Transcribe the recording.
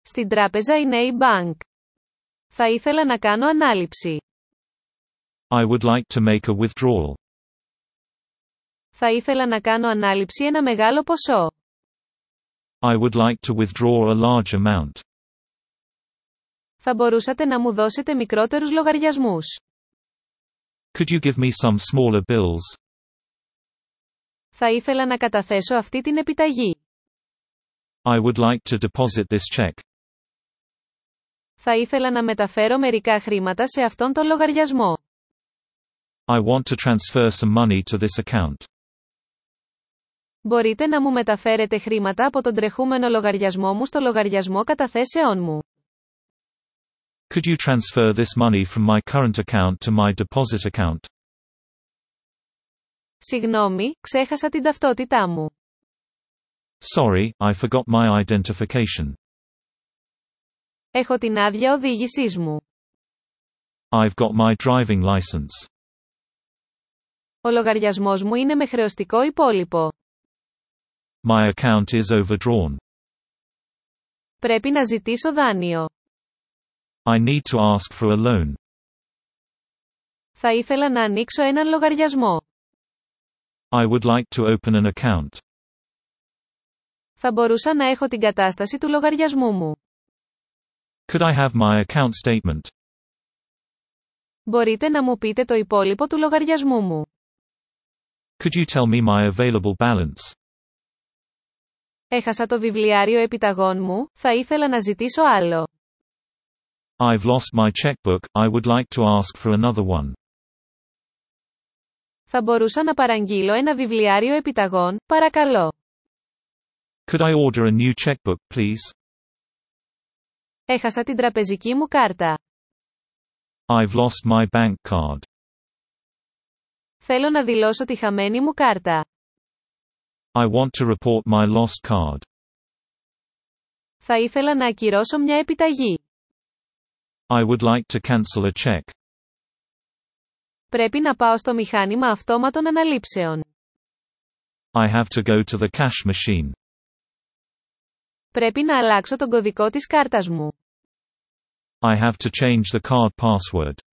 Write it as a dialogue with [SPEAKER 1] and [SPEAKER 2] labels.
[SPEAKER 1] Στην τράπεζα είναι η bank. Θα ήθελα να κάνω ανάληψη.
[SPEAKER 2] I would like to make a withdrawal.
[SPEAKER 1] Θα ήθελα να κάνω ανάληψη ένα μεγάλο ποσό.
[SPEAKER 2] I would like to withdraw a large amount.
[SPEAKER 1] Θα μπορούσατε να μου δώσετε μικρότερους λογαριασμούς.
[SPEAKER 2] Could you give me some smaller bills?
[SPEAKER 1] Θα ήθελα να καταθέσω αυτή την επιταγή.
[SPEAKER 2] I would like to deposit this check.
[SPEAKER 1] Θα ήθελα να μεταφέρω μερικά χρήματα σε αυτόν τον λογαριασμό.
[SPEAKER 2] I want to transfer some money to this account.
[SPEAKER 1] Μπορείτε να μου μεταφέρετε χρήματα από τον τρεχούμενο λογαριασμό μου στο λογαριασμό καταθέσεών μου.
[SPEAKER 2] Could you transfer this money from my current account to my deposit account?
[SPEAKER 1] Συγγνώμη, ξέχασα την ταυτότητά μου.
[SPEAKER 2] Sorry, I forgot my identification.
[SPEAKER 1] Έχω την άδεια οδήγησής μου.
[SPEAKER 2] I've got my driving license.
[SPEAKER 1] Ο λογαριασμός μου είναι με χρεωστικό υπόλοιπο.
[SPEAKER 2] My account is overdrawn.
[SPEAKER 1] Πρέπει να ζητήσω δάνειο.
[SPEAKER 2] I need to ask for a loan.
[SPEAKER 1] Θα ήθελα να ανοίξω έναν λογαριασμό.
[SPEAKER 2] I would like to open an account.
[SPEAKER 1] Θα μπορούσα να έχω την κατάσταση του λογαριασμού μου.
[SPEAKER 2] Could I have my account statement?
[SPEAKER 1] Μπορείτε να μου πείτε το υπόλοιπο του λογαριασμού μου.
[SPEAKER 2] Could you tell me my available balance?
[SPEAKER 1] Έχασα το βιβλιάριο επιταγών μου, θα ήθελα να ζητήσω άλλο.
[SPEAKER 2] I've lost my checkbook, I would like to ask for another one.
[SPEAKER 1] Θα μπορούσα να παραγγείλω ένα βιβλιάριο επιταγών, παρακαλώ.
[SPEAKER 2] Could I order a new checkbook, please?
[SPEAKER 1] Έχασα την τραπεζική μου κάρτα.
[SPEAKER 2] I've lost my bank card.
[SPEAKER 1] Θέλω να δηλώσω τη χαμένη μου κάρτα.
[SPEAKER 2] I want to report my lost card.
[SPEAKER 1] Θα ήθελα να ακυρώσω μια επιταγή.
[SPEAKER 2] I would like to cancel a check.
[SPEAKER 1] Πρέπει να πάω στο μηχάνημα αυτόματων αναλήψεων.
[SPEAKER 2] I have to go to the cash machine.
[SPEAKER 1] Πρέπει να αλλάξω τον κωδικό της κάρτας μου.
[SPEAKER 2] I have to change the card password.